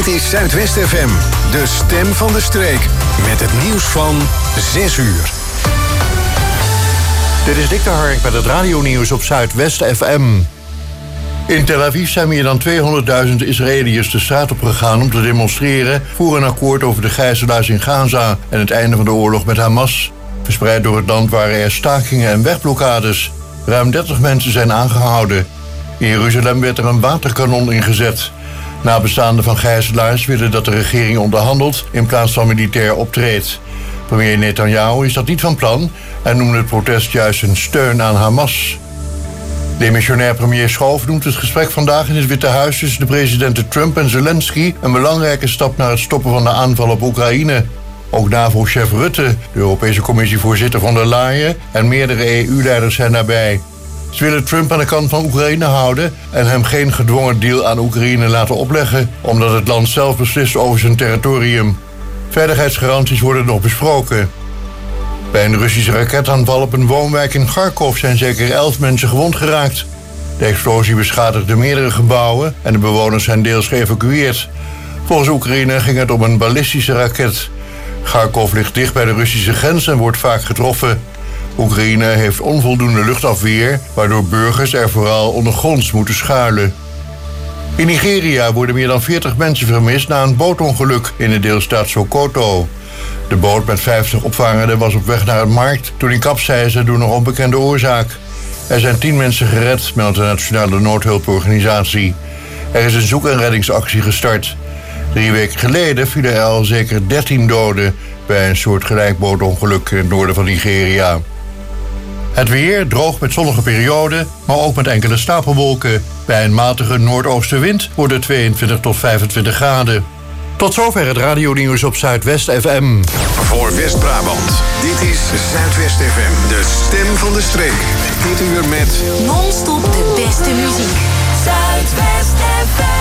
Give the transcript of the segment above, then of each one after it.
Dit is Zuidwest FM, de stem van de streek. Met het nieuws van 6 uur. Dit is Dick de Hark met het radionieuws op Zuidwest FM. In Tel Aviv zijn meer dan 200.000 Israëliërs de straat op gegaan om te demonstreren voor een akkoord over de gijzelaars in Gaza en het einde van de oorlog met Hamas. Verspreid door het land waren er stakingen en wegblokkades. Ruim 30 mensen zijn aangehouden. In Jeruzalem werd er een waterkanon ingezet. Nabestaanden van gijzelaars willen dat de regering onderhandelt in plaats van militair optreedt. Premier Netanyahu is dat niet van plan en noemde het protest juist een steun aan Hamas. Demissionair premier Schoof noemt het gesprek vandaag in het Witte Huis tussen de presidenten Trump en Zelensky een belangrijke stap naar het stoppen van de aanval op Oekraïne. Ook NAVO-chef Rutte, de Europese Commissievoorzitter von der Leyen en meerdere EU-leiders zijn daarbij. Ze willen Trump aan de kant van Oekraïne houden en hem geen gedwongen deal aan Oekraïne laten opleggen, omdat het land zelf beslist over zijn territorium. Veiligheidsgaranties worden nog besproken. Bij een Russische raketaanval op een woonwijk in Kharkov zijn zeker 11 mensen gewond geraakt. De explosie beschadigde meerdere gebouwen en de bewoners zijn deels geëvacueerd. Volgens Oekraïne ging het om een ballistische raket. Kharkov ligt dicht bij de Russische grens en wordt vaak getroffen. Oekraïne heeft onvoldoende luchtafweer, waardoor burgers er vooral ondergronds moeten schuilen. In Nigeria worden meer dan 40 mensen vermist na een bootongeluk in de deelstaat Sokoto. De boot met 50 opvarenden was op weg naar een markt toen hij kapseisde door een onbekende oorzaak. Er zijn 10 mensen gered, meldt de Nationale Noodhulporganisatie. Er is een zoek- en reddingsactie gestart. 3 weken geleden vielen er al zeker 13 doden bij een soortgelijk bootongeluk in het noorden van Nigeria. Het weer droog met zonnige perioden, maar ook met enkele stapelwolken. Bij een matige noordoostenwind wordt het 22 tot 25 graden. Tot zover het radionieuws op Zuidwest FM. Voor West-Brabant, dit is Zuidwest FM, de stem van de streek. Dit uur met non-stop de beste muziek. Zuidwest FM.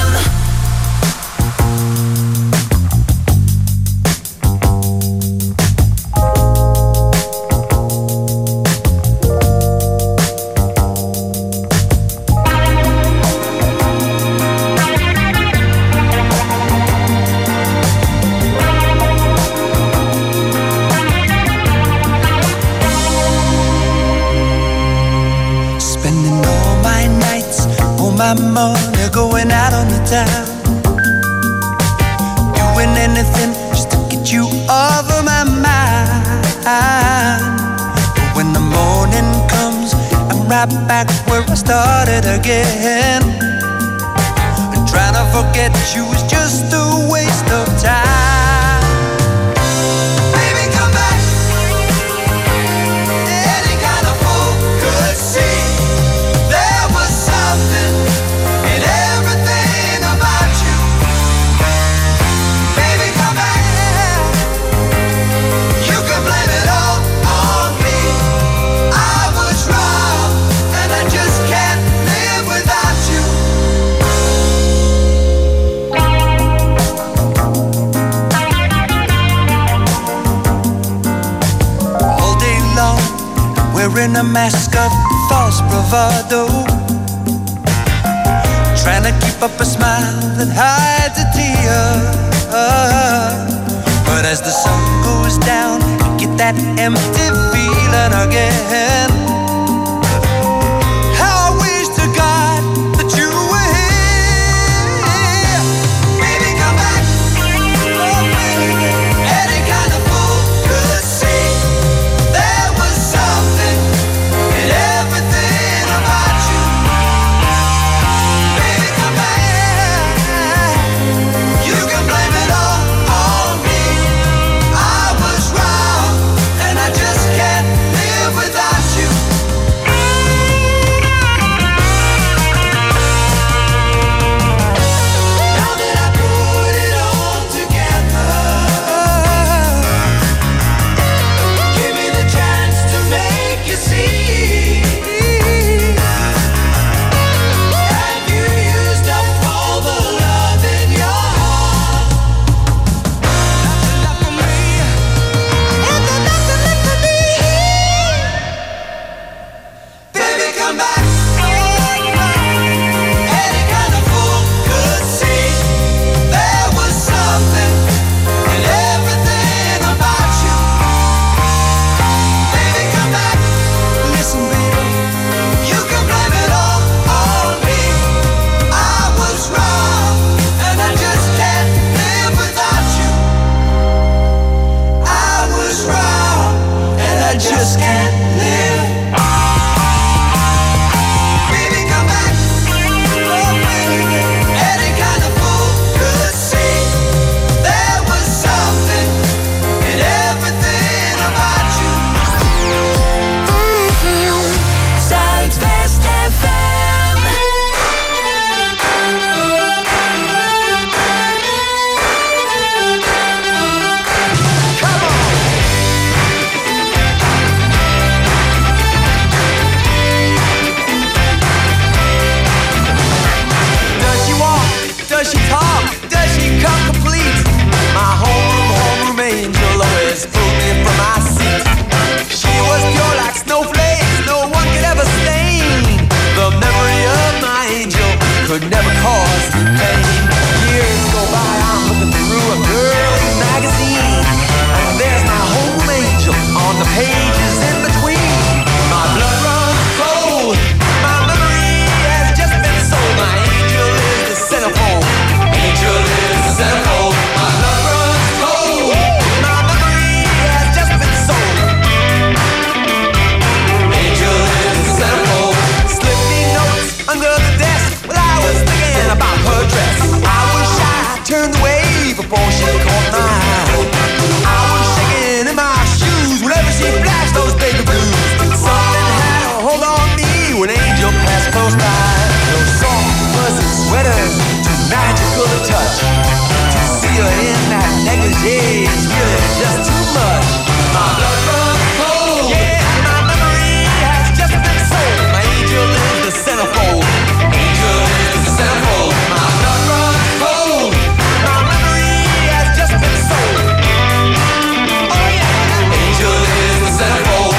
My money going out on the town, doing anything just to get you off of my mind. But when the morning comes, I'm right back where I started again. And trying to forget you is just a waste of time. Baby, come back. Any kind of fool could see there was something in everything about you. Baby, come back. You can blame it all on me. I was wrong, and I just can't live without you. All day long, wearing a mask of false bravado, trying to keep up a smile that hides a tear. But as the sun goes down, you get that empty feeling again. How I wish to God that you were here. Baby, come back. Oh, baby. Any kind of fool could see there was something in everything about you. Baby, come back. You can blame it all on me. I was wrong, and I just can't live without Gee, it's really just too much. My blood runs cold. Yeah, my memory has just been sold. My angel is the centerfold. Angel is the centerfold. My blood runs cold. My memory has just been sold. Oh yeah, angel is the centerfold.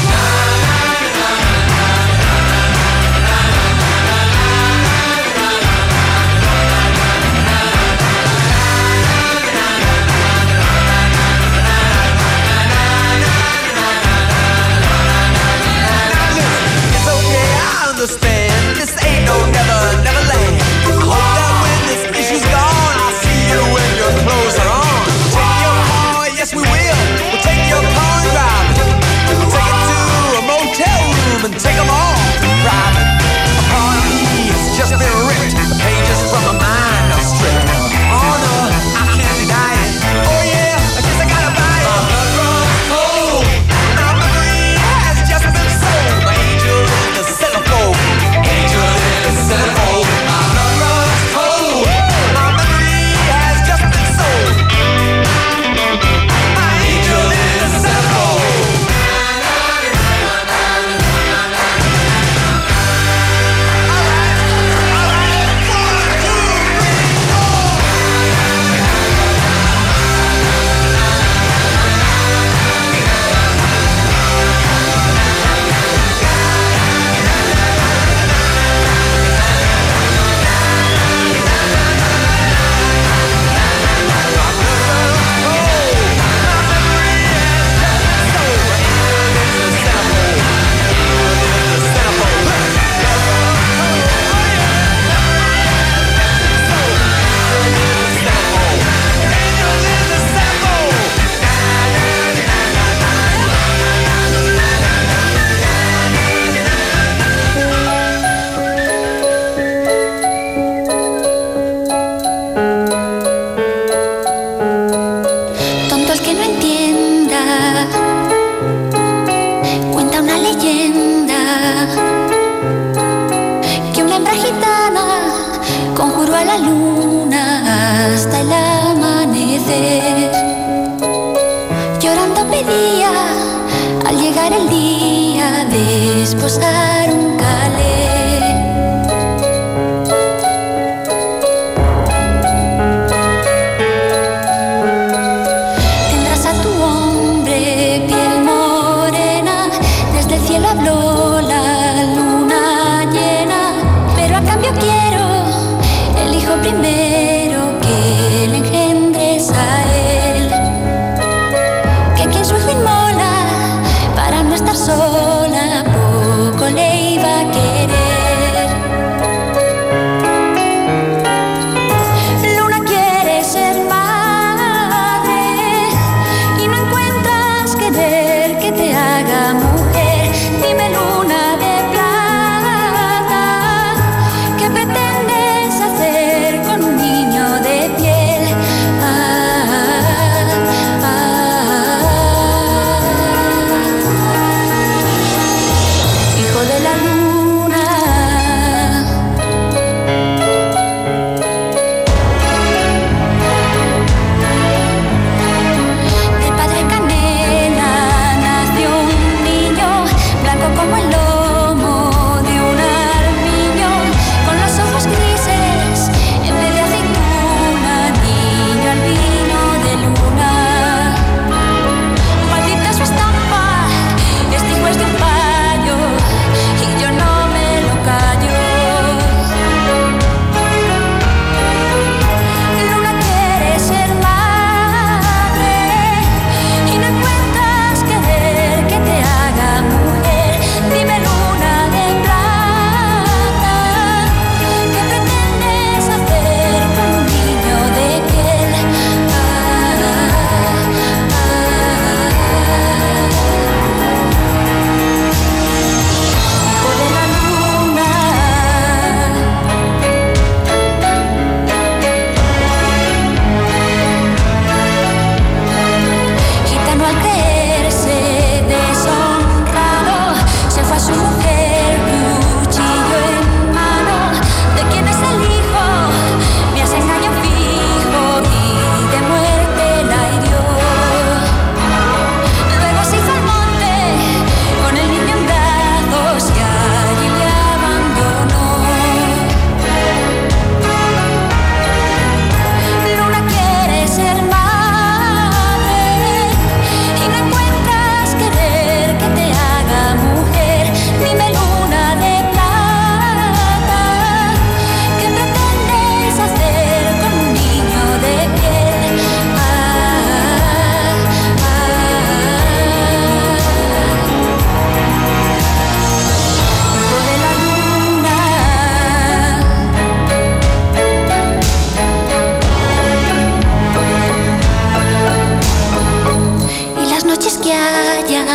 Understand, this ain't no never land. I hope that when this issue's gone, I'll see you when your clothes are on. Take your car, yes we will. We'll take your car and drive it. We'll take it to a motel room and take them all private. A part of me has just been ripped. The pages from my mind are stripped. Oh no, I can't deny it. Oh yeah, I guess I gotta buy it. My blood runs cold. My memory has just been sold. My angel is the centerfold. Angel is the centerfold. My blood runs cold. My memory has just been sold. My angel is the centerfold. All right. 1, 2, 3, 4. Tonto el que no entienda, cuenta una leyenda que una hembra gitana conjuró a la luna hasta el amanecer. Llorando pedía al llegar el día de esposar un calé. Tendrás a tu hombre piel morena, desde el cielo habló la luna llena, pero a cambio quiero el hijo primero que le engendres a él, que quien su hijo inmola para no estar sola poco le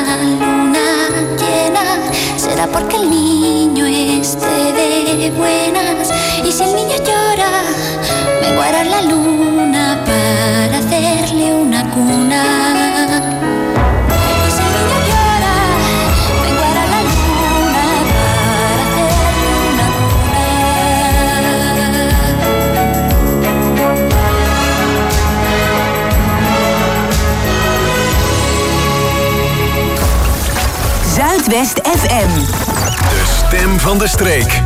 luna llena, será porque el niño esté de buenas. Y si el niño llora, vengo a arar la luna para hacerle una cuna. Zuidwest FM. De stem van de streek.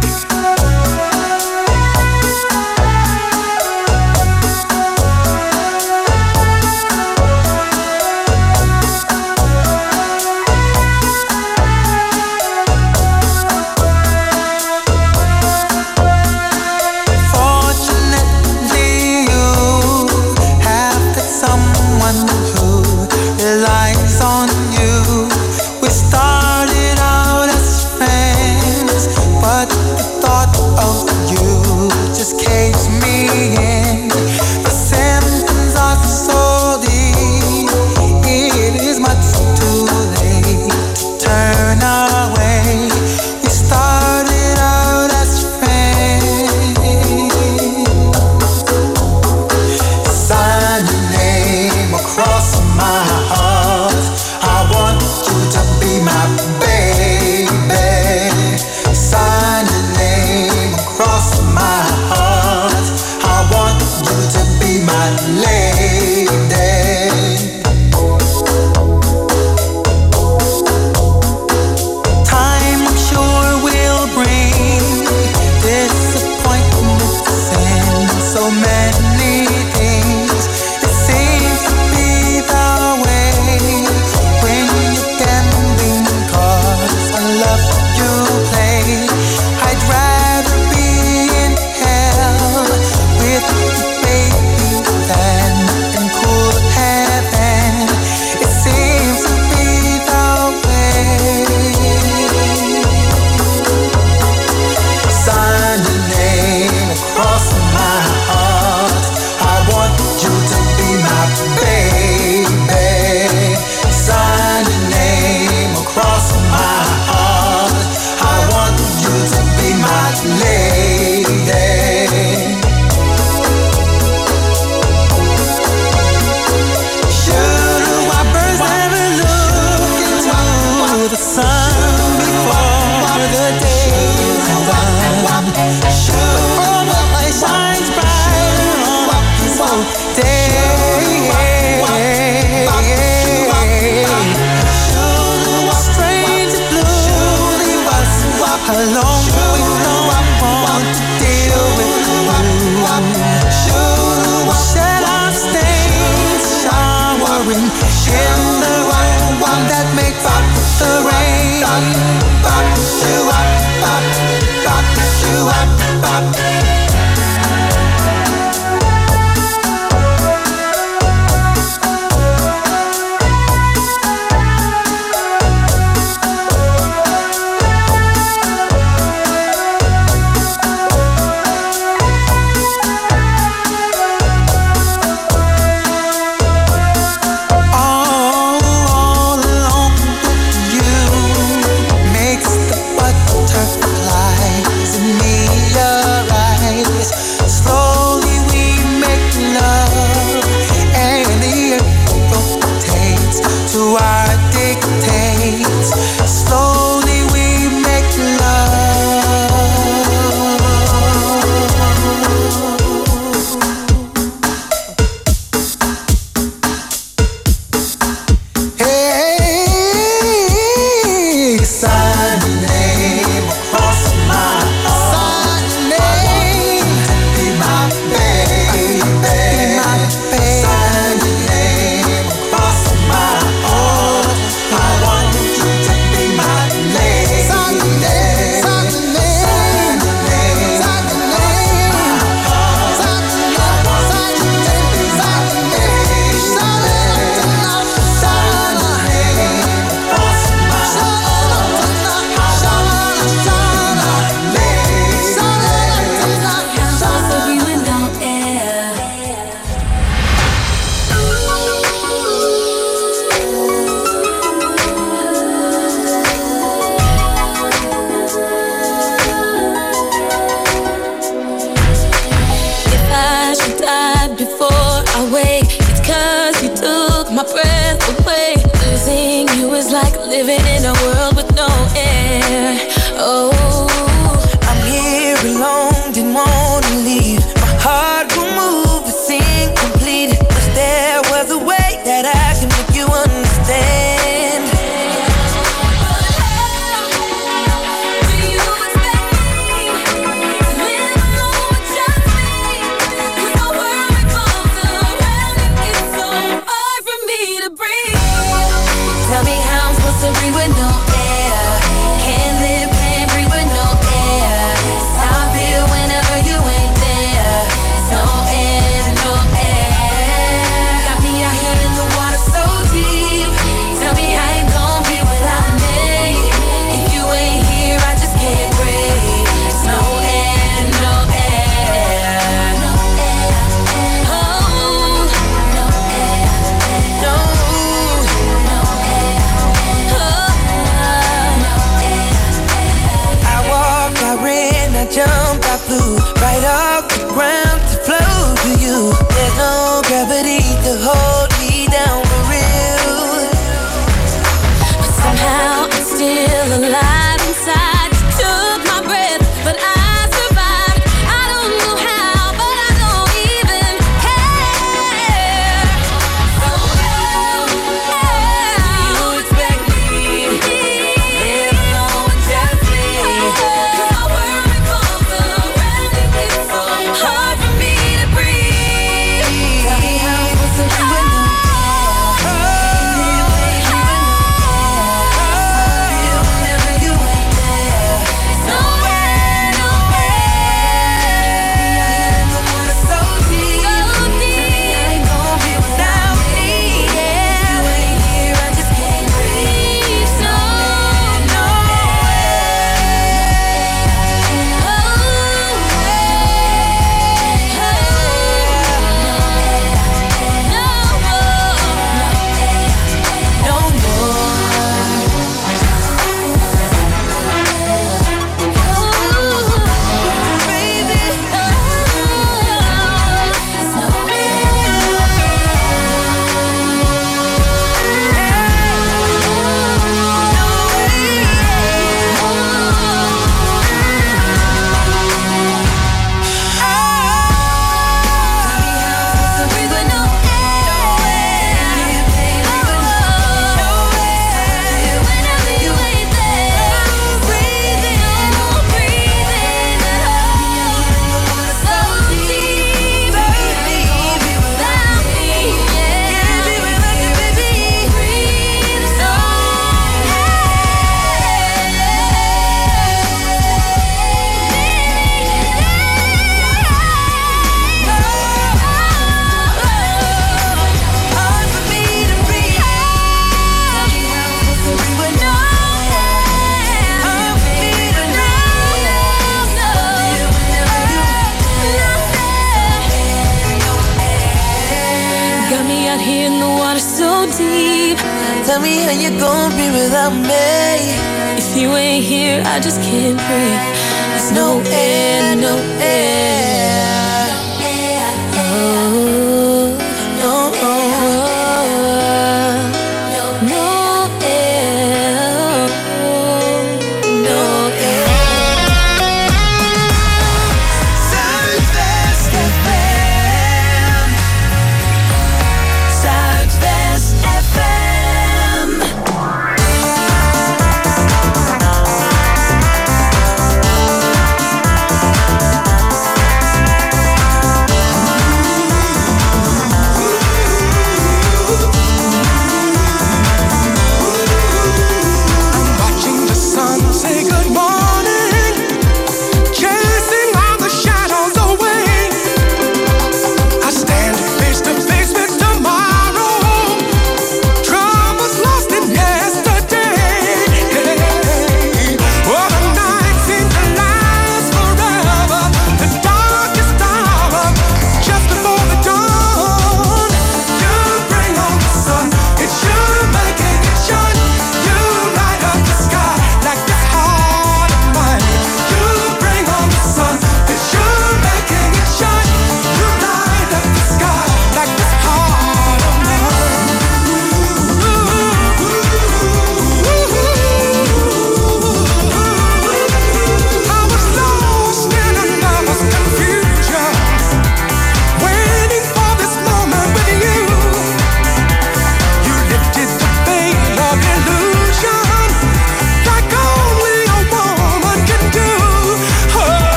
Butterflies in me, your eyes. my breath away. Losing you is like living in a world with no air. Oh, I'm here alone, didn't wanna leave. My heart will move, it's incomplete. Wish there was a way that I can make you understand. Tell me how I'm supposed to breathe with no air. Can't live, can't breathe with no air. It's how I feel whenever you ain't there. No air, no air. Got me out here in the water so deep. Tell me how you gon' be without me. If you ain't here, I just can't breathe. No air, no air. No air, oh, no air, no. I jumped, I flew right off the ground to flow to you. There's no gravity to hold me down for real. But somehow I'm still alive inside. You took my breath, but I survived. I don't know how, but I don't even care. So how you expect me to live alone with just me? 'Cause my world revolves around you. It's so hard for me to breathe. Tell me how I'm supposed to do it. Tell me how you gon' be without me. If you ain't here, I just can't breathe. There's no air, no air. Oh, no, no air, no air. Zuidwest FM. Zuidwest FM.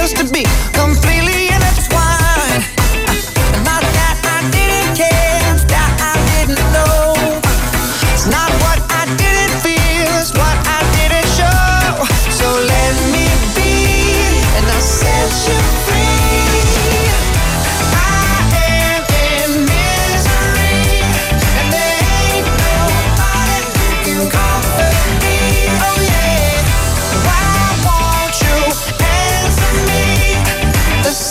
feels to be completely intertwined. Not that I didn't care, that I didn't know. It's not what I didn't feel, it's what I didn't show. So let me be, and I'll set you free. I am in misery, and there ain't nobody who can comfort me. Oh yeah, why won't you answer me? The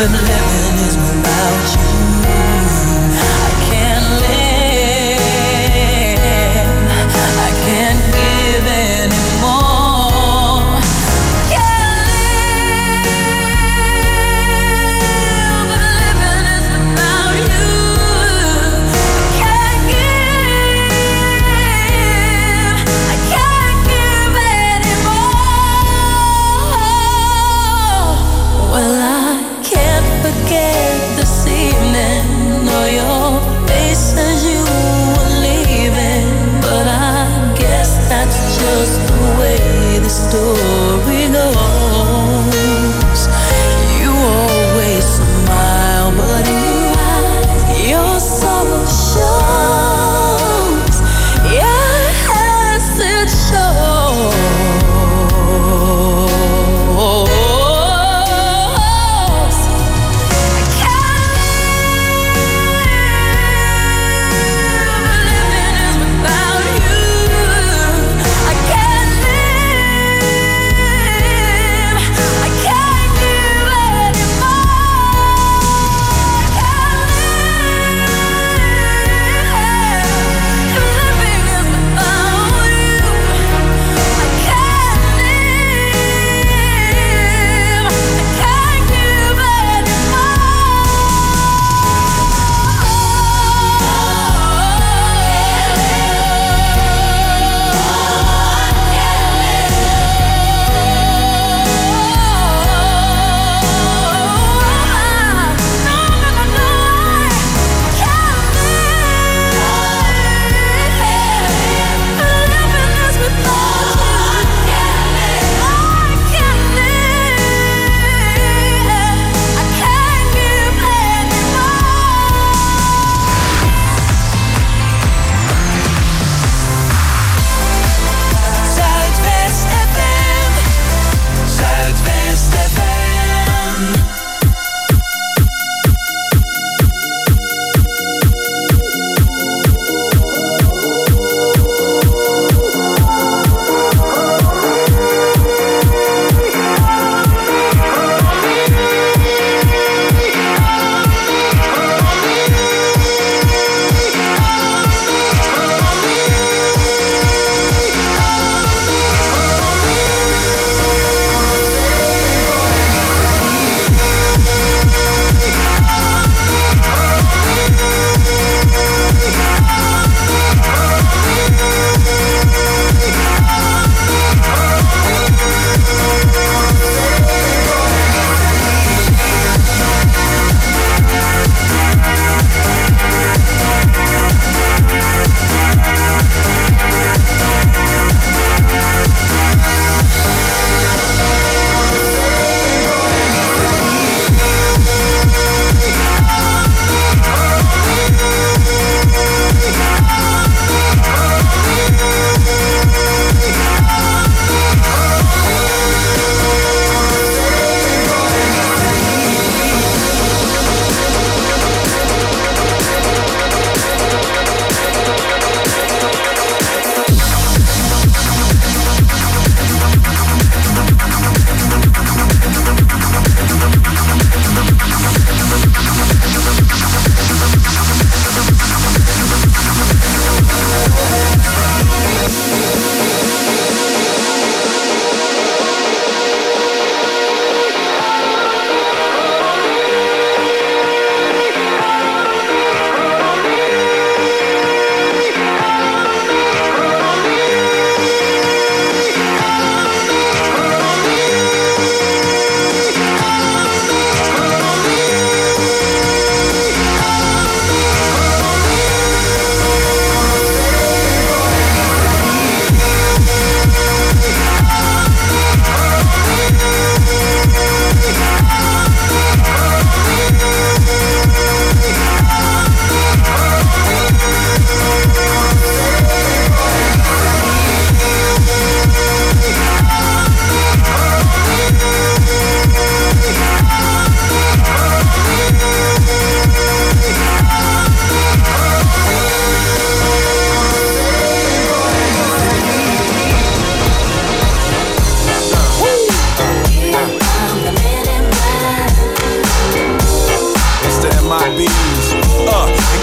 but living is without you. I can't live, I can't give anymore. Can't live, but living is without you. Can't give, I can't give anymore. Well, I can't forget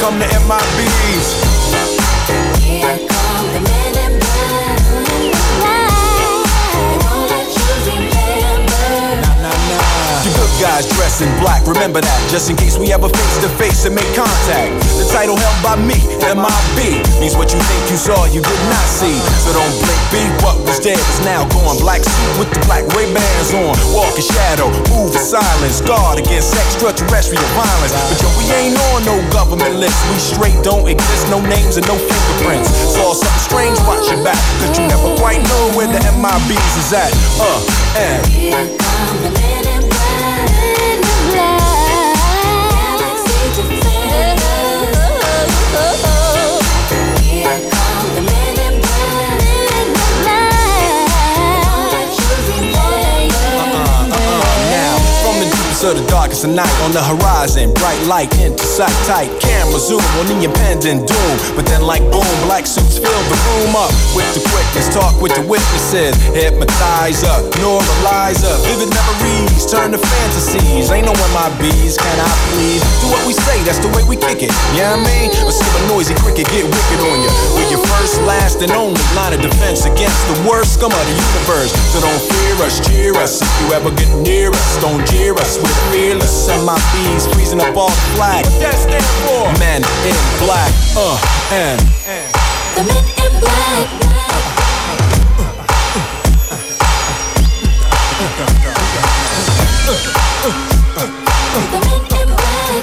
come the MIBs. Here come the men in black. They won't let you remember. You good guys dressed in black, remember that, just in case we ever face to face and make contact. The title held by me, MIB, means what you think you saw, you did not see. So don't blink, be what was dead is now gone. Black suit with the black Ray-Bans on, walk in shadow, move in silence, guard against extraterrestrial violence. But yo, we ain't on no government list, we straight don't exist, no names and no fingerprints. Saw something strange, watch your back, cause you never quite know where the MIBs is at. And Here come the men in black. Galaxy defender. Here come the men in black. Won't let you remember. now, from the deepest of the darkest of night, on the horizon, bright light into sight tight. Camera zoom on the impending doom, but then like boom, black suits fill the room up with the quickness. Talk with the witnesses, hypnotizer, neuralizer, vivid memories turn to fantasies. Ain't no MIBs, can I please? Do what we say, that's the way we kick it. Yeah, you know what I mean? Or see a noisy cricket get wicked on you. We're your first, last, and only line of defense against the worst scum of the universe. So don't fear us, cheer us. If you ever get near us, don't jeer us. We're fearless. MIBs freezing up all the flag. What that stand for? Men in black. And The men in black. The men in black.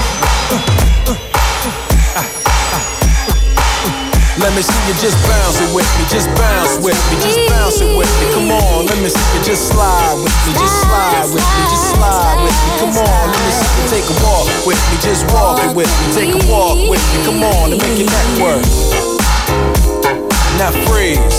let me see you just bounce it with me, just bounce with me, just bounce it with me. Come on, let me see you just slide with me, just slide with me, just slide with me. Come on, let me see you take a walk with me, just walk it with me, take a walk with me. Come on, and make your neck work. Now freeze.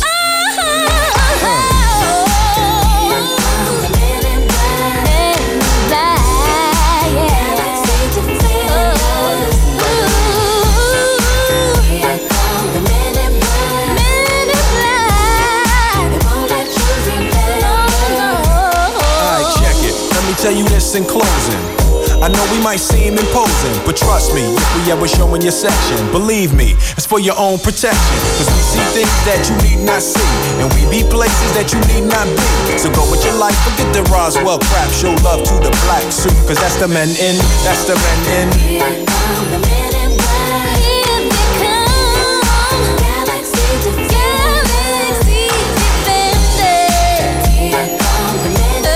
Tell you this in closing. I know we might seem imposing, but trust me, if we ever show in your section, believe me, it's for your own protection. Cause we see things that you need not see, and we be places that you need not be. So go with your life, forget the Roswell crap. Show love to the black suit, cause that's the men in, that's the men in. Here come the men in black. Here they come. Galaxy defender. Galaxy defender. Here come the men in black.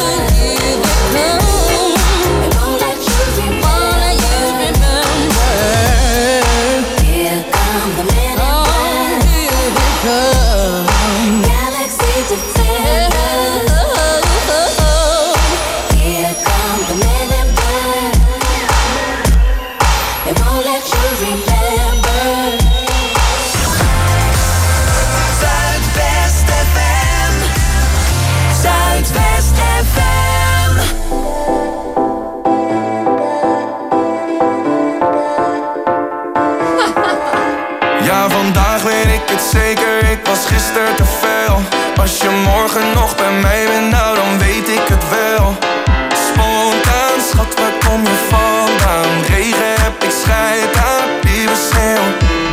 Zeker, ik was gisteren te veel. Als je morgen nog bij mij bent, nou dan weet ik het wel. Spontaan, schat, waar kom je vandaan? Regen heb ik scheid aan, lieve sneeuw.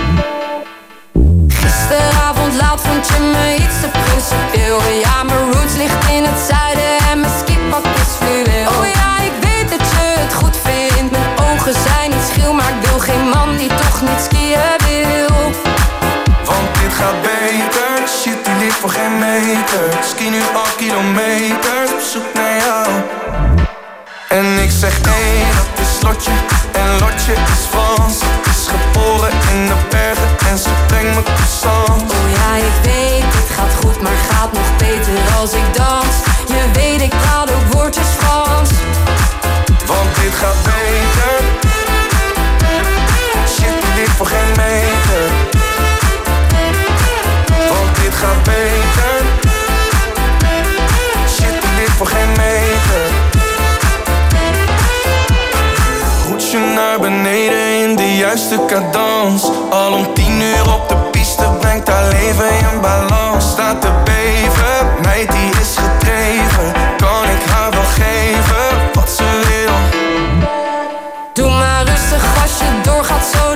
Gisteravond laat vond je me iets te principieel. Ja, mijn roots ligt in het zuiden en mijn skippak is fluweel. Oh ja, ik weet dat je het goed vindt. Mijn ogen zijn niet schil, maar ik wil geen man die toch niet skiën wil. Dit gaat beter, shit die ligt voor geen meter. Ski nu al kilometers op zoek naar jou. En ik zeg nee, dat is Lotje. En Lotje is Frans. Is geboren in de bergen en ze brengt me croissant. Oh ja, ik weet, het gaat goed, maar gaat nog beter als ik dans. Je weet, ik praat ook woordjes Frans. Want dit gaat beter. Shit die ligt voor geen meter. Dit gaat beter. Shit, die ligt voor geen meter. Roets je naar beneden in de juiste cadans. Al om 10 uur op de piste brengt haar leven in balans. Staat te beven, meid die is gedreven. Kan ik haar wel geven wat ze wil? Doe maar rustig als je doorgaat zo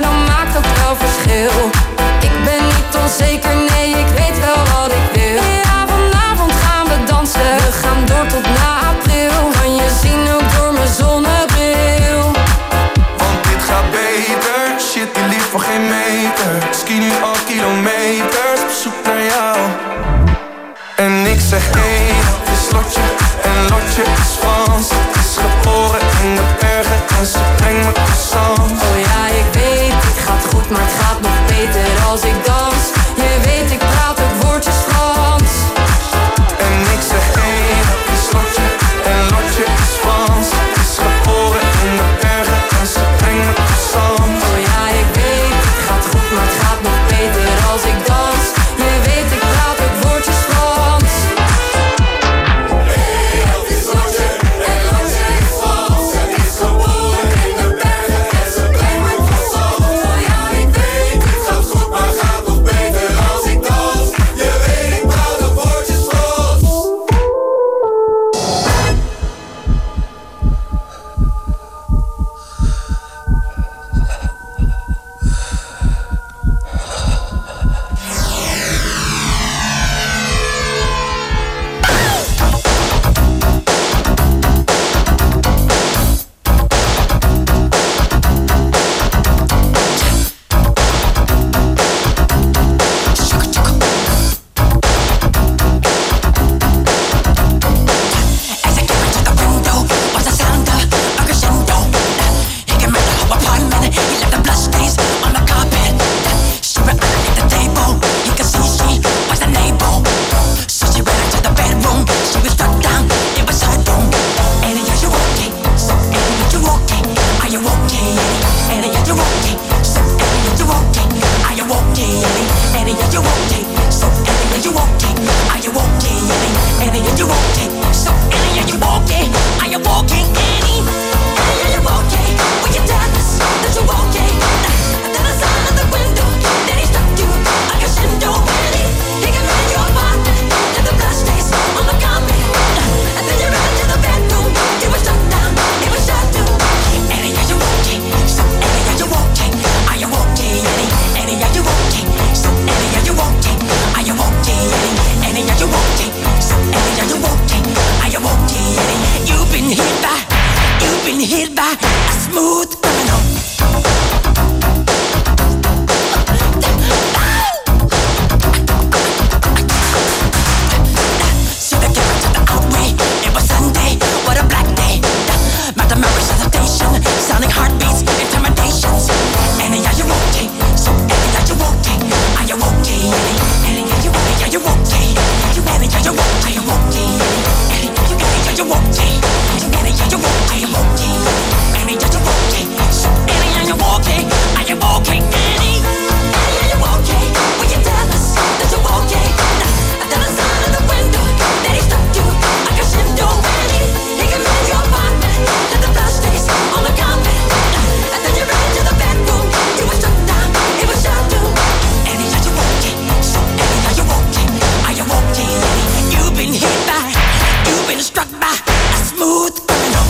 been struck by a smooth criminal.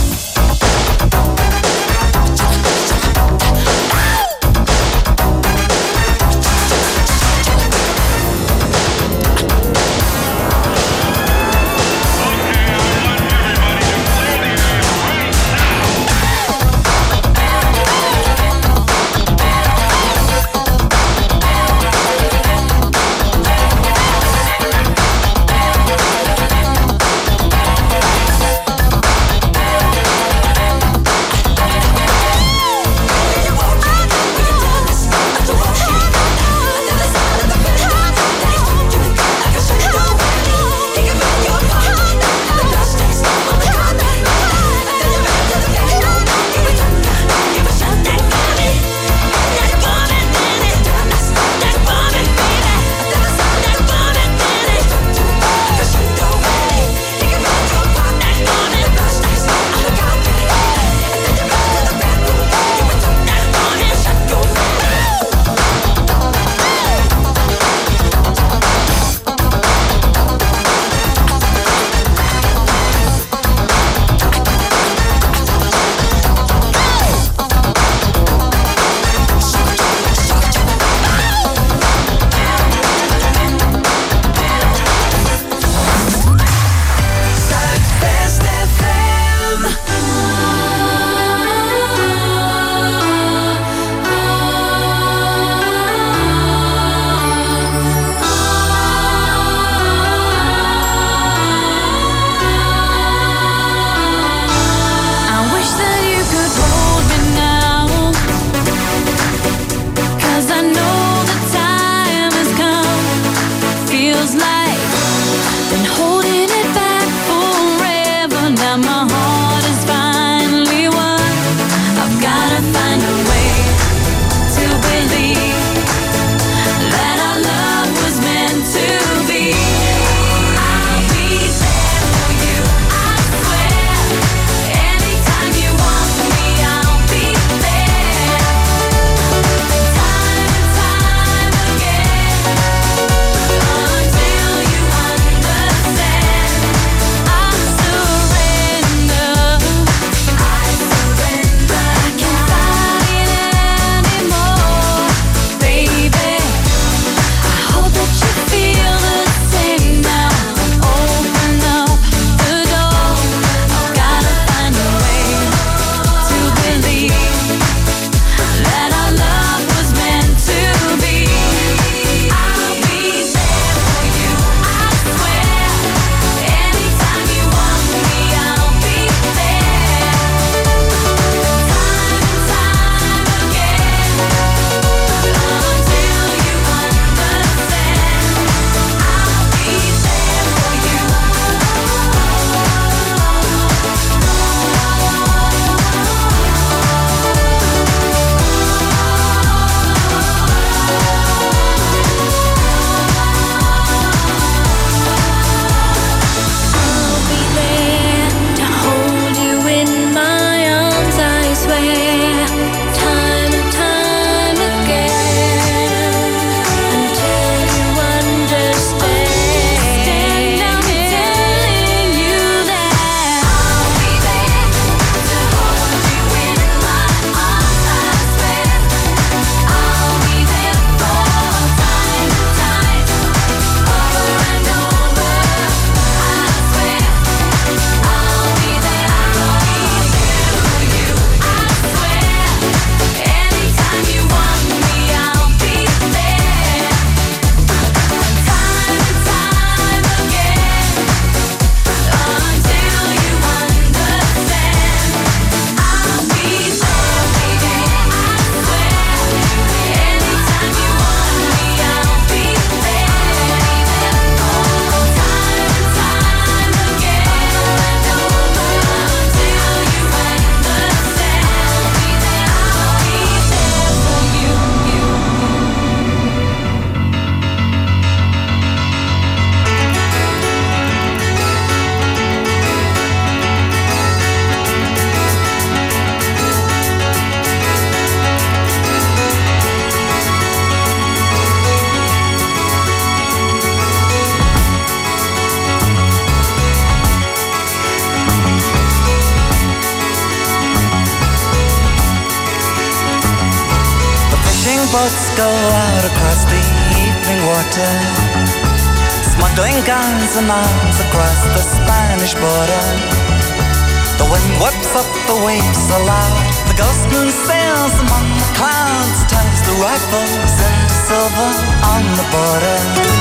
boats go out across the evening water, smuggling guns and arms across the Spanish border. The wind whips up the waves so loud, the ghost moon sails among the clouds, turns the rifles into silver on the border.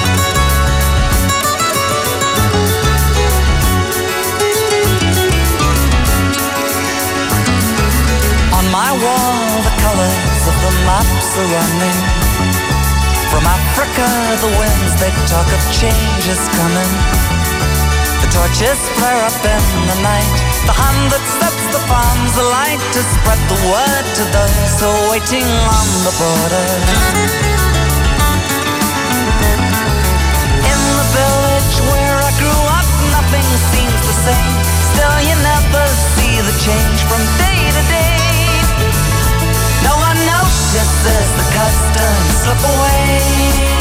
On my wall the colors of the maps are running. From Africa the winds they talk of change is coming. The torches flare up in the night, the hand that sets the farms alight to spread the word to those who are waiting on the border. In the village where I grew up, nothing seems the same. Still you never see the change from day to day. No one notices the customs slip away.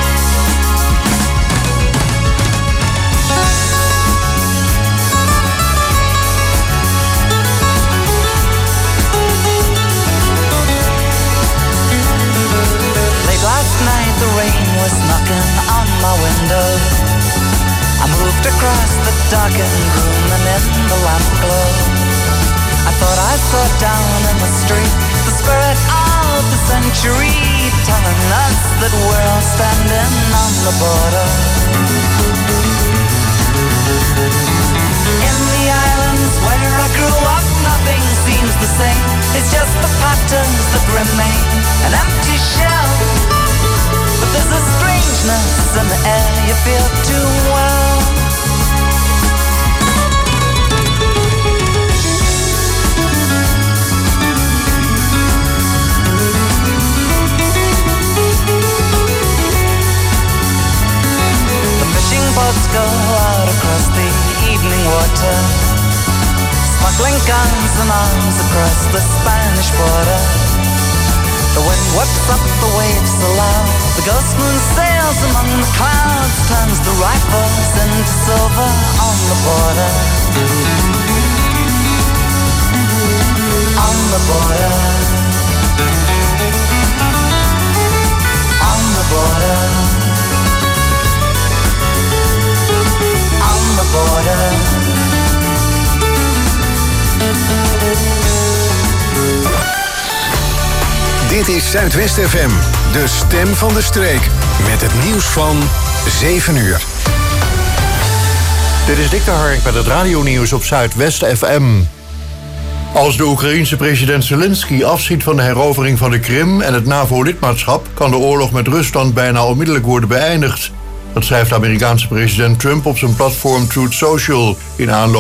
Last night the rain was knocking on my window. I moved across the darkened room and in the lamp glow I thought I saw down in the street the spirit of the century, telling us that we're all standing on the border. In the islands where I grew up, nothing seems the same. It's just the patterns that remain, an empty shell. But there's a strangeness in the air you feel too well. The fishing boats go out across the evening water, smuggling guns and arms across the Spanish border. The wind whips up the waves so loud, the ghost moon sails among the clouds, turns the rifles into silver on the border. On the border. On the border. On the border. Dit is Zuidwest FM, de stem van de streek. Met het nieuws van 7 uur. Dit is Dick de Hark met het radionieuws op Zuidwest FM. Als de Oekraïense president Zelensky afziet van de herovering van de Krim en het NAVO-lidmaatschap, kan de oorlog met Rusland bijna onmiddellijk worden beëindigd. Dat schrijft de Amerikaanse president Trump op zijn platform Truth Social in aanloop